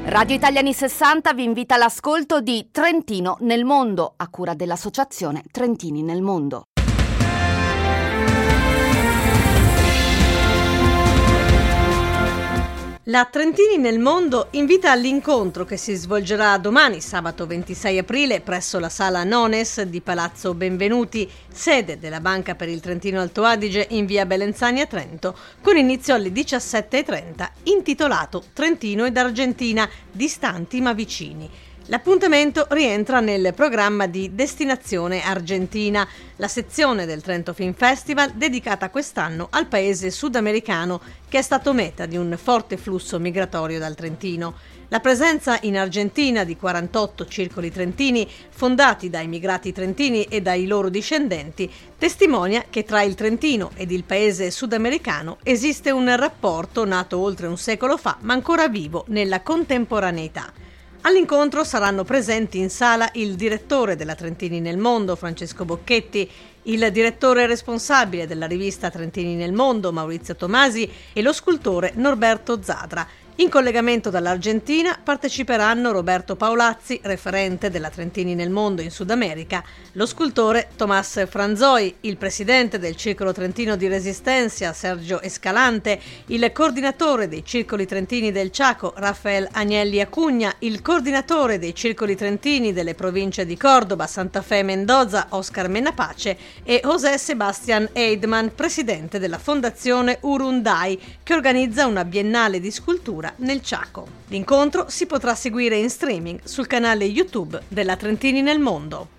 Radio Italiani 60 vi invita all'ascolto di Trentino nel mondo, a cura dell'associazione Trentini nel mondo. La Trentini nel mondo invita all'incontro che si svolgerà domani, sabato 26 aprile, presso la sala Nones di Palazzo Benvenuti, sede della Banca per il Trentino Alto Adige in via Belenzani a Trento, con inizio alle 17:30, intitolato Trentino ed Argentina, distanti ma vicini. L'appuntamento rientra nel programma di Destinazione Argentina, la sezione del Trento Film Festival dedicata quest'anno al paese sudamericano che è stato meta di un forte flusso migratorio dal Trentino. La presenza in Argentina di 48 circoli trentini fondati da immigrati trentini e dai loro discendenti testimonia che tra il Trentino ed il paese sudamericano esiste un rapporto nato oltre un secolo fa ma ancora vivo nella contemporaneità. All'incontro saranno presenti in sala il direttore della Trentini nel mondo, Francesco Bocchetti, il direttore responsabile della rivista Trentini nel mondo, Maurizio Tomasi, e lo scultore Norberto Zadra. In collegamento dall'Argentina parteciperanno Roberto Paolazzi, referente della Trentini nel mondo in Sud America, lo scultore Tomás Franzoi, il presidente del Circolo Trentino di Resistencia Sergio Escalante, il coordinatore dei Circoli Trentini del Chaco Rafael Agnelli Acugna, il coordinatore dei Circoli Trentini delle province di Cordoba, Santa Fe e Mendoza Oscar Menapace e José Sebastián Eidman, presidente della Fondazione Urunday, che organizza una biennale di scultura nel Chaco. L'incontro si potrà seguire in streaming sul canale YouTube della Trentini nel mondo.